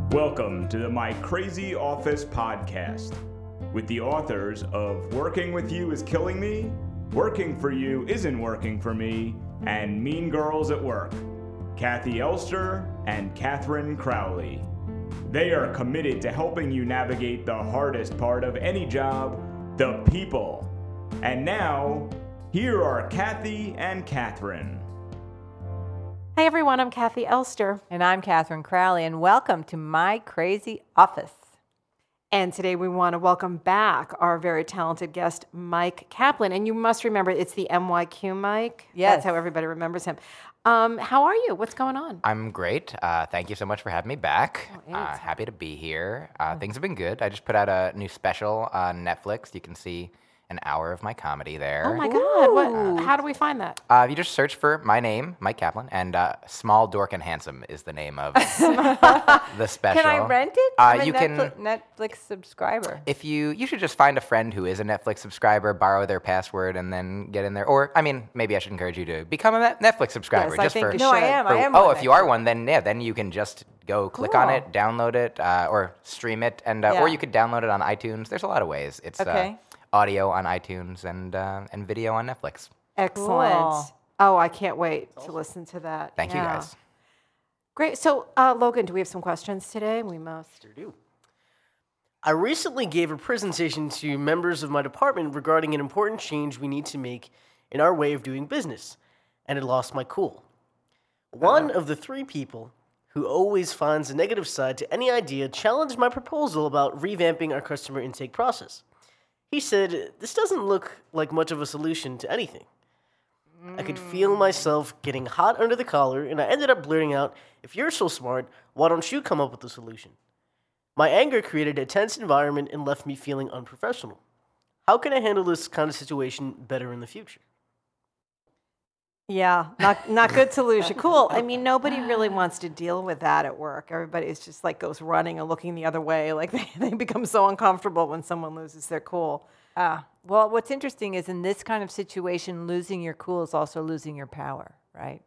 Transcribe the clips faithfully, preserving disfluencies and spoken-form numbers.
Welcome to the My Crazy Office podcast with the authors of Working With You Is Killing Me, Working For You Isn't Working For Me, and Mean Girls at Work, Kathy Elster and Catherine Crowley. They are committed to helping you navigate the hardest part of any job, the people. And now, here are Kathy and Catherine. Hi everyone, I'm Kathy Elster. And I'm Catherine Crowley, and welcome to My Crazy Office. And today we want to welcome back our very talented guest, Mike Kaplan. And you must remember, it's the M Y Q Mike. Yes. That's how everybody remembers him. Um, how are you? What's going on? I'm great. Uh, thank you so much for having me back. Oh, uh, happy to be here. Uh, things have been good. I just put out a new special on Netflix. You can see an hour of my comedy there. Oh my God. What, how do we find that? Uh, you just search for my name, Mike Kaplan, and uh, Small, Dork, and Handsome is the name of the special. Can I rent it? Uh, I'm a you Netflix, can. Netflix subscriber. If you, you should just find a friend who is a Netflix subscriber, borrow their password, and then get in there. Or, I mean, maybe I should encourage you to become a Net- Netflix subscriber. Yes, I just think for, you No, I should. am. for- I am. oh, one if you are actually. one, then yeah, then you can just go click on Cool. it, download it, uh, or stream it, and uh, Yeah. or you could download it on iTunes. There's a lot of ways. It's Okay. uh, audio on iTunes and uh, and video on Netflix. Excellent. Cool. Oh, I can't wait to listen to that. Thank you Yeah. guys. Great. So, uh, Logan, do we have some questions today? We must. do. I recently gave a presentation to members of my department regarding an important change we need to make in our way of doing business, and it lost my cool. One of the three people who always finds a negative side to any idea challenged my proposal about revamping our customer intake process. He said, "This doesn't look like much of a solution to anything." I could feel myself getting hot under the collar, and I ended up blurting out, "If you're so smart, why don't you come up with a solution?" My anger created a tense environment and left me feeling unprofessional. How can I handle this kind of situation better in the future? Yeah, not not good solution. Cool. I mean, nobody really wants to deal with that at work. Everybody is just like goes running and looking the other way. Like they, they become so uncomfortable when someone loses their cool. Ah, well, what's interesting is in this kind of situation, losing your cool is also losing your power, right?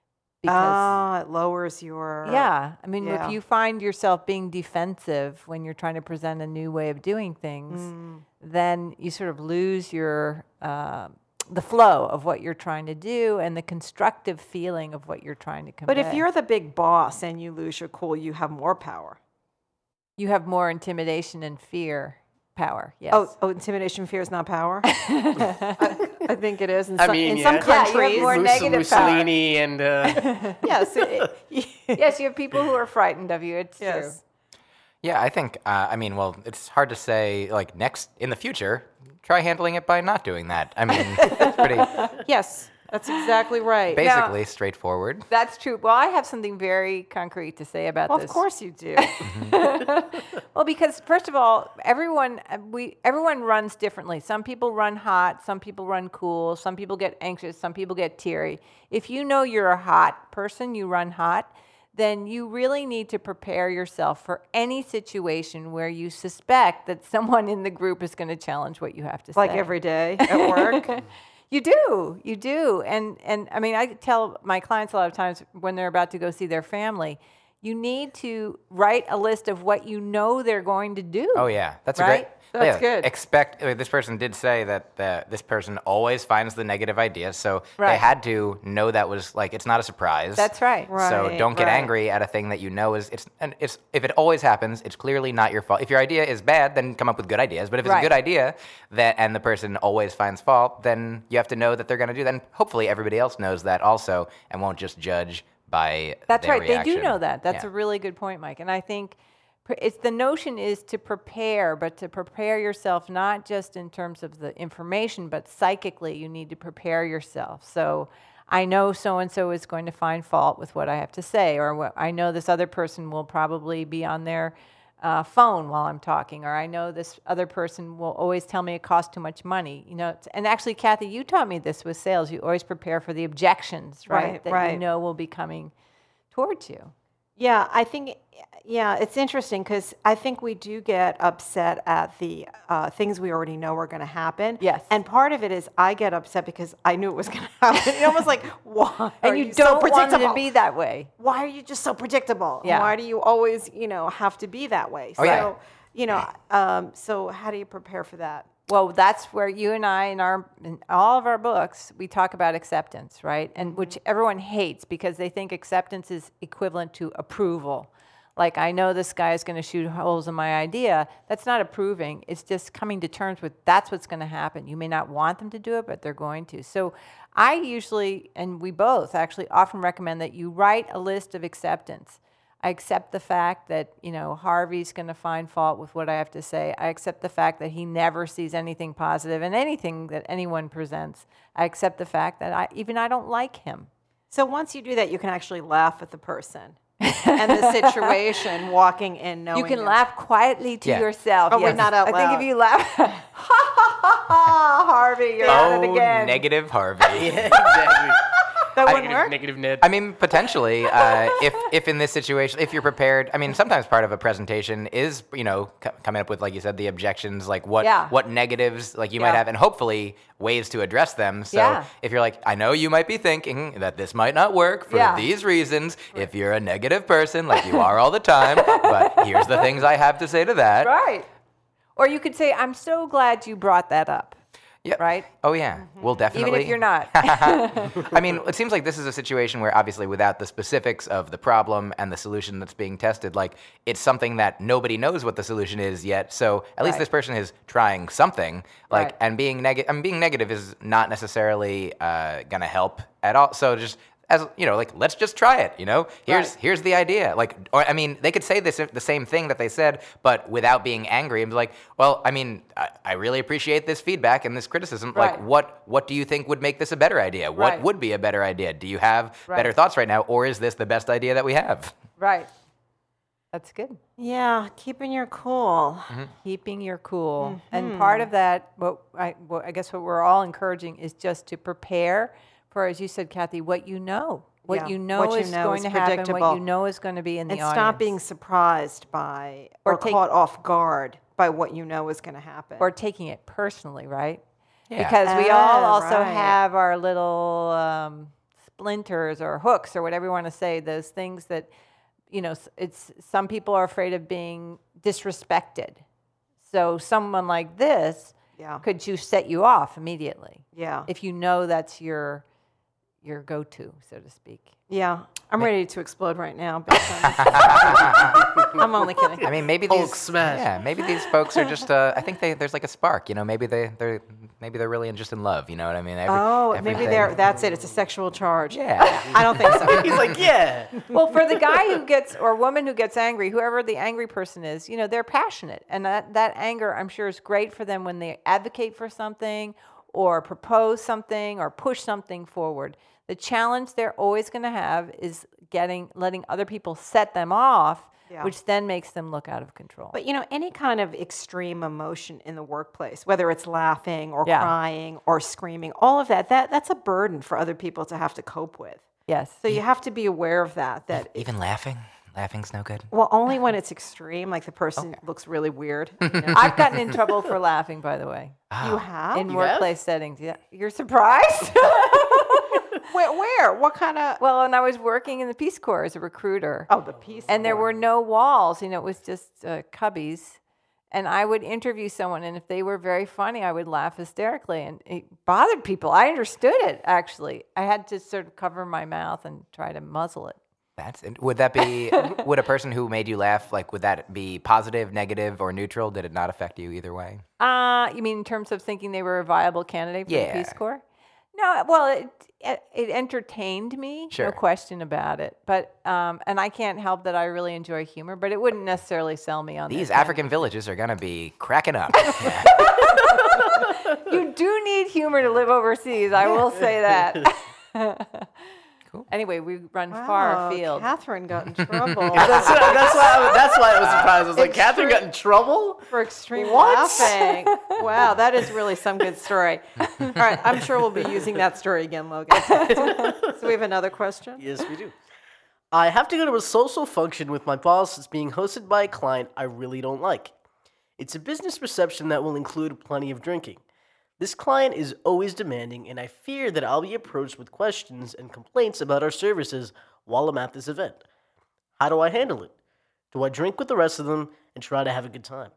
Ah, it lowers your... yeah, I mean, yeah. if you find yourself being defensive when you're trying to present a new way of doing things, Mm. then you sort of lose your uh, the flow of what you're trying to do and the constructive feeling of what you're trying to convey. But if you're the big boss and you lose your cool, you have more power. you have more intimidation and fear power, yes. Oh, oh, intimidation, fear is not power? I, I think it is. In I some, mean, in yeah. some Yeah, you have countries. more Mus- negative power. Mussolini and uh, Yes. it- Yes, you have people who are frightened of you. It's yes. true. Yeah, I think. Uh, I mean, well, it's hard to say. Like next in the future, try handling it by not doing that. I mean, it's pretty Yes, that's exactly right. basically straightforward. That's true. Well, I have something very concrete to say about Well, this. of course you do. Well, because first of all, everyone uh, we everyone runs differently. Some people run hot, some people run cool, some people get anxious, some people get teary. If you know you're a hot person, you run hot, then you really need to prepare yourself for any situation where you suspect that someone in the group is going to challenge what you have to Like say. every day at work. You do, you do, and and I mean, I tell my clients a lot of times when they're about to go see their family, you need to write a list of what you know they're going to do. Oh yeah, that's a Right? great. That's yeah, good. Expect. uh, This person did say that the, this person always finds the negative idea, so they Right. had to know that was like it's not a surprise. That's right. So Right, don't get right. angry at a thing that you know is it's and it's if it always happens, it's clearly not your fault. If your idea is bad, then come up with good ideas. But if it's Right. a good idea that and the person always finds fault, then you have to know that they're going to do that. And hopefully everybody else knows that also and won't just judge by That's their right. They do reaction. know that. That's Yeah. a really good point, Mike. And I think pr- it's the notion is to prepare, but to prepare yourself not just in terms of the information, but psychically. You need to prepare yourself. So I know so and so is going to find fault with what I have to say, or what, I know this other person will probably be on their uh, phone while I'm talking, or I know this other person will always tell me it costs too much money. You know, it's- and actually, Kathy, you taught me this with sales. You always prepare for the objections, right? Right, that right. you know will be coming towards you. Yeah, I think, yeah, it's interesting because I think we do get upset at the uh, things we already know are going to happen. Yes. And part of it is I get upset because I knew it was going to happen. It's almost like, why And are you, you, so don't want it predictable? to be that way. Why are you just so predictable? Yeah. Why do you always, you know, have to be that way? Oh, so, yeah. you know, um, so how do you prepare for that? Well, that's where you and I, in our in all of our books, we talk about acceptance, right? And which everyone hates because they think acceptance is equivalent to approval. Like, I know this guy is going to shoot holes in my idea. That's not approving. It's just coming to terms with that's what's going to happen. You may not want them to do it, but they're going to. So I usually, and we both actually often recommend that you write a list of acceptance. I accept the fact that, you know, Harvey's going to find fault with what I have to say. I accept the fact that he never sees anything positive in anything that anyone presents. I accept the fact that I, even I don't like him. So once you do that, you can actually laugh at the person and the situation walking in knowing You can them. laugh quietly to Yeah. yourself. Oh, we're yes. not out I loud. think if you laugh, ha ha ha ha, Harvey, you're at it Oh, again. negative Harvey. Yeah, exactly. That wouldn't negative, work? negative Ned. I mean, potentially, uh, if if in this situation, if you're prepared, I mean, sometimes part of a presentation is, you know, c- coming up with, like you said, the objections, like what Yeah. what negatives, like you Yeah. might have, and hopefully ways to address them. So Yeah. if you're like, I know you might be thinking that this might not work for Yeah. these reasons. If you're a negative person, like you are all the time, but here's the things I have to say to that. Right. Or you could say, I'm so glad you brought that up. Yep. Right? Oh yeah, we'll definitely. Even if you're not. I mean, it seems like this is a situation where obviously without the specifics of the problem and the solution that's being tested, like it's something that nobody knows what the solution is yet. So at least Right. this person is trying something. Like, Right. and being negative, I mean, being negative is not necessarily uh, gonna help at all. So just as you know, like let's just try it. You know, here's Right. here's the idea. Like, or I mean, they could say this the same thing that they said, but without being angry and be like, well, I mean, I, I really appreciate this feedback and this criticism. Like, Right. what what do you think would make this a better idea? What Right. would be a better idea? Do you have Right. better thoughts right now, or is this the best idea that we have? Right. That's good. Yeah, keeping your cool. Keeping your cool. And part of that, what I, what I guess what we're all encouraging is just to prepare for, as you said, Kathy, what you know. What Yeah, you know what you is know going is to happen, what predictable. you know is going to be in the And audience. stop being surprised by or, Or take- caught off guard by what you know is going to happen. or taking it personally, right? Yeah. Because we all Ah, also right. have our little um, splinters or hooks or whatever you want to say, those things that, you know, s- it's some people are afraid of being disrespected. So someone like this Yeah. could you set you off immediately Yeah. if you know that's your your go-to, so to speak. Yeah. I'm ready to explode right now. based on this. I'm only kidding. I mean, maybe Hulk these smash. yeah, maybe these folks are just. Uh, I think they there's like a spark. You know, maybe they they're maybe they're really just in love. You know what I mean? Every, Oh, maybe everything- they're, that's it. It's a sexual charge. Yeah. I don't think so. He's like, yeah. Well, for the guy who gets, or woman who gets angry, whoever the angry person is, you know, they're passionate. And that, that anger, I'm sure, is great for them when they advocate for something or propose something or push something forward. The challenge they're always going to have is getting, letting other people set them off, Yeah. which then makes them look out of control. But you know, any kind of extreme emotion in the workplace, whether it's laughing or Yeah. crying or screaming, all of that, that that's a burden for other people to have to cope with. Yes. So you have to be aware of that. That Even laughing, laughing's no good. well, only when it's extreme, like the person looks really weird. You, know? I've gotten in trouble for laughing, by the way, You have? in You workplace settings. Yeah. You're surprised? where, where? What kind of? Well, and I was working in the Peace Corps as a recruiter. Oh, the Peace And there Corps. were no walls, you know, it was just uh, cubbies. And I would interview someone, and if they were very funny, I would laugh hysterically. And it bothered people. I understood it, actually. I had to sort of cover my mouth and try to muzzle it. That's it. Would that be? Would a person who made you laugh, like, would that be positive, negative, or neutral? Did it not affect you either way? Uh, you mean in terms of thinking they were a viable candidate for Yeah. the Peace Corps? No, well, it, it, it entertained me, Sure. no question about it. But um, and I can't help that I really enjoy humor, but it wouldn't necessarily sell me on These their African villages are gonna be cracking up. You do need humor to live overseas. I will say that. Cool. Anyway, we run far Wow, afield. Catherine got in trouble That's, that's, why I was, that's why I was surprised. I was like, Catherine got in trouble? for extreme What? laughing. Wow, that is really some good story. All right, I'm sure we'll be using that story again, Logan. So we have another question. Yes, we do. I have to go to a social function with my boss that's being hosted by a client I really don't like. It's a business reception that will include plenty of drinking. This client is always demanding, and I fear that I'll be approached with questions and complaints about our services while I'm at this event. How do I handle it? Do I drink with the rest of them and try to have a good time?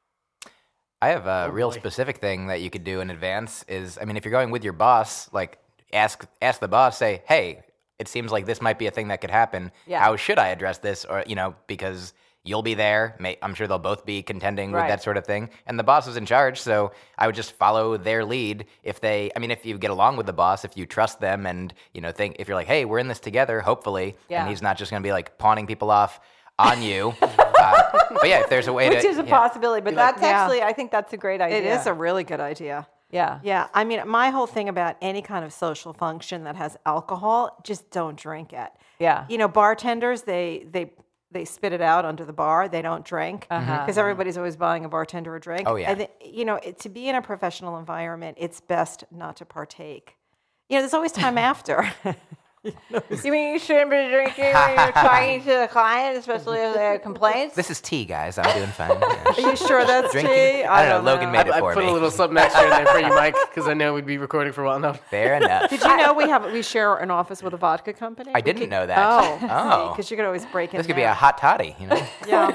I have a Oh, real boy. specific thing that you could do in advance is, I mean, if you're going with your boss, like ask ask the boss, say, hey, it seems like this might be a thing that could happen. Yeah. How should I address this? Or, you know, because you'll be there. May, I'm sure they'll both be contending with Right. that sort of thing. And the boss is in charge, so I would just follow their lead. If they, I mean, if you get along with the boss, if you trust them and, you know, think, if you're like, hey, we're in this together, hopefully, Yeah. and he's not just going to be like pawning people off on you. uh, but yeah, if there's a way Which to. is a yeah. possibility, but that's Yeah. actually, I think that's a great idea. It is a really good idea. yeah. Yeah, I mean, my whole thing about any kind of social function that has alcohol, just don't drink it. Yeah. You know, bartenders, they they they spit it out under the bar. They don't drink because Uh-huh. everybody's always buying a bartender a drink. Oh, yeah. I thi- you know, it, to be in a professional environment, it's best not to partake. You know, there's always time after. You mean you shouldn't be drinking when you're talking to the client, especially if they have complaints? This is tea, guys. I'm doing fine. Yeah. Are you sure that's Drinking. tea? I don't know. Logan made it I for put me. a little something extra in there for you, Mike, because I know we'd be recording for a while now. Fair enough. Did you know we have we share an office with a vodka company? I We didn't could- know that. Oh, Oh. because you could always break in This could be there. a hot toddy, you know? Yeah.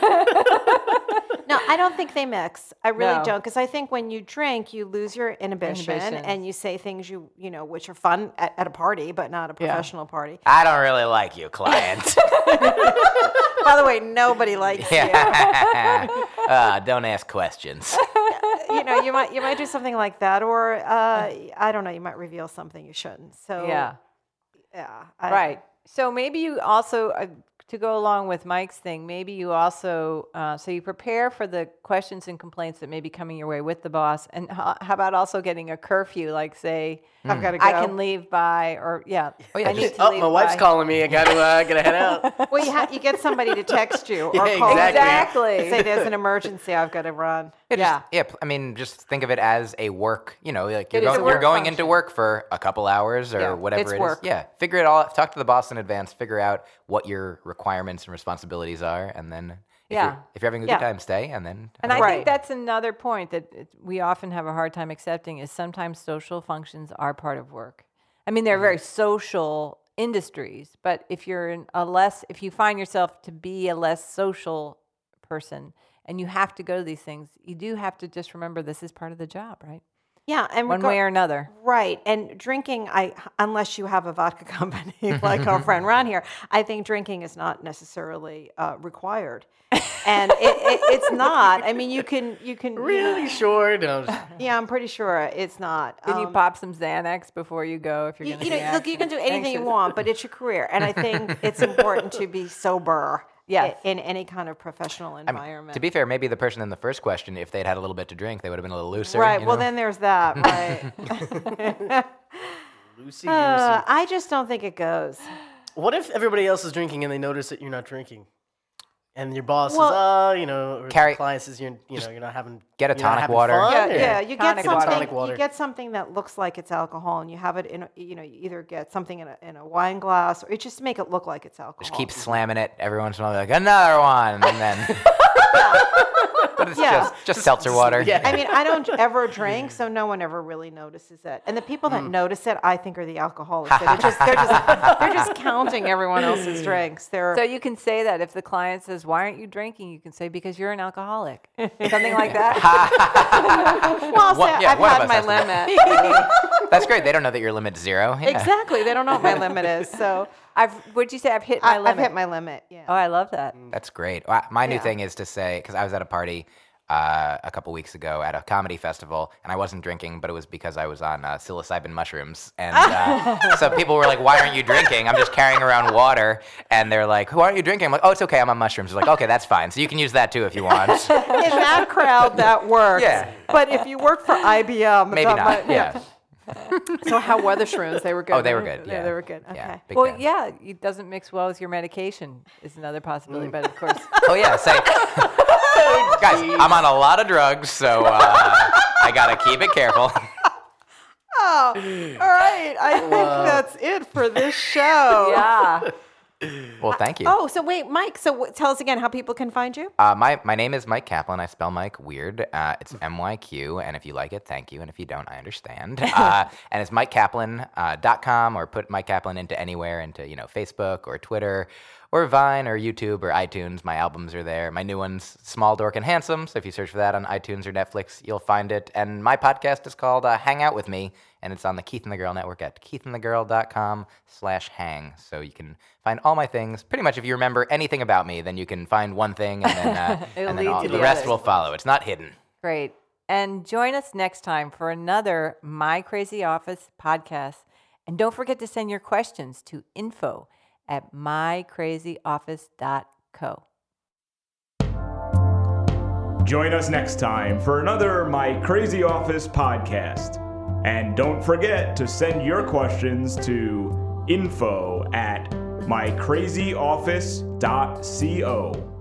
No, I don't think they mix. I really No. don't, because I think when you drink, you lose your inhibition, Inhibitions. and you say things you you know which are fun at, at a party, but not a Yeah. professional party. I don't really like you, client. By the way, nobody likes yeah. uh, don't ask questions. you. You know, you might you might do something like that, or uh, I don't know, you might reveal something you shouldn't. So Yeah. yeah, I, Right. So maybe you also, uh, to go along with Mike's thing, maybe you also, uh, so you prepare for the questions and complaints that may be coming your way with the boss. And how, how about also getting a curfew, like say, I've got to go. I can leave by, or yeah, Oh, yeah, I need just- to Oh, leave my wife's by. calling me. I gotta, uh, gotta head out. Well, you ha- you get somebody to text you or Yeah, call you. exactly. Exactly. Say there's an emergency. I've got to run. Yeah, Yeah. just, yeah. pl- I mean, just think of it as a work. You know, like you're It is a going, you're work going function. into work for a couple hours or Yeah, whatever it's it is. work. Yeah, figure it all. Talk to the boss in advance. Figure out what your requirements and responsibilities are, and then if Yeah. you're, if you're having a good Yeah. time, stay. And then And I Right. think that's another point that it, we often have a hard time accepting is sometimes social functions are part of work. I mean, they're very social industries, but if you're in a less, if you find yourself to be a less social person and you have to go to these things, you do have to just remember this is part of the job, right? Yeah, and One regar- way or another. Right. And drinking, I unless you have a vodka company like our friend Ron here, I think drinking is not necessarily uh, required. And it, it, it's not. I mean, you can, you can. you know- Really sure? No. yeah, I'm pretty sure it's not. Can you Um, pop some Xanax before you go if you're you, going you to know, look, you can do anything you anxious? want, but it's your career. And I think it's important to be sober Yes. i- in any kind of professional I mean, environment. to be fair, maybe the person in the first question, if they'd had a little bit to drink, they would have been a little looser. right. you Well, know? then there's that. Right. Lucy, Uh, Lucy. I just don't think it goes. What if everybody else is drinking and they notice that you're not drinking? And your boss Well- says, "Oh, you know," or Carry- the client says, "You're, you know, you're not having get a you're not tonic having water. fun," Yeah, or- yeah. You get Tonic water. something. Tonic water. You get something that looks like it's alcohol, and you have it in. A, you know, you either get something in a in a wine glass, or it just make it look like it's alcohol. Just keep slamming it every once in a while, like another one, and then. But it's Yeah. just just seltzer water. yeah. I mean, I don't ever drink, so no one ever really notices it. And the people Hmm. that notice it, I think, are the alcoholics. They're just they're just they're just counting everyone else's drinks. They're So you can say that if the client says, "Why aren't you drinking?" You can say, "Because you're an alcoholic." Something like that. well, I'll say, One- yeah, I've one of had us my has to- limit. That's great. They don't know that your limit's zero. Yeah. Exactly. They don't know what my limit is. So I've. What'd you say? I've hit my I, limit. I've hit my limit. Yeah. Oh, I love that. That's great. Well, My new Yeah. thing is to say, because I was at a party uh, a couple weeks ago at a comedy festival, and I wasn't drinking, but it was because I was on uh, psilocybin mushrooms. And uh, so people were like, why aren't you drinking? I'm just carrying around water. And they're like, who aren't you drinking? I'm like, oh, it's okay. I'm on mushrooms. They're like, okay, that's fine. So you can use that too if you want. In that crowd, that works. Yeah. But if you work for I B M, Maybe that not. might- yeah. So how were the shrooms? They were good. Oh, they were right? good. Yeah, Yeah. they were good. Okay. Yeah. Big Well, fan. yeah, it doesn't mix well with your medication is another possibility, but of course. Oh, yeah. Say, guys, I'm on a lot of drugs, so uh, I got to keep it careful. Oh, all right. I think that's it for this show. Yeah. Well, thank you. Oh, so wait, Mike. So w- tell us again how people can find you. Uh, my, my name is Mike Kaplan. I spell Mike weird. Uh, it's M Y Q, and if you like it, thank you. And if you don't, I understand. Uh, and it's mike kaplan dot com, or put Mike Kaplan into anywhere, into you know Facebook or Twitter or Vine or YouTube or iTunes. My albums are there. My new one's Small, Dork, and Handsome. So if you search for that on iTunes or Netflix, you'll find it. And my podcast is called uh, Hang Out With Me, and it's on the Keith and the Girl Network at keithandthegirl.com slash hang. So you can find all my things. Pretty much if you remember anything about me, then you can find one thing, and then, uh, It'll and then lead all, to the the rest others. will follow. It's not hidden. Great. And join us next time for another My Crazy Office podcast. And don't forget to send your questions to info at my crazy office dot co. Join us next time for another My Crazy Office podcast. And don't forget to send your questions to info at my crazy office dot co.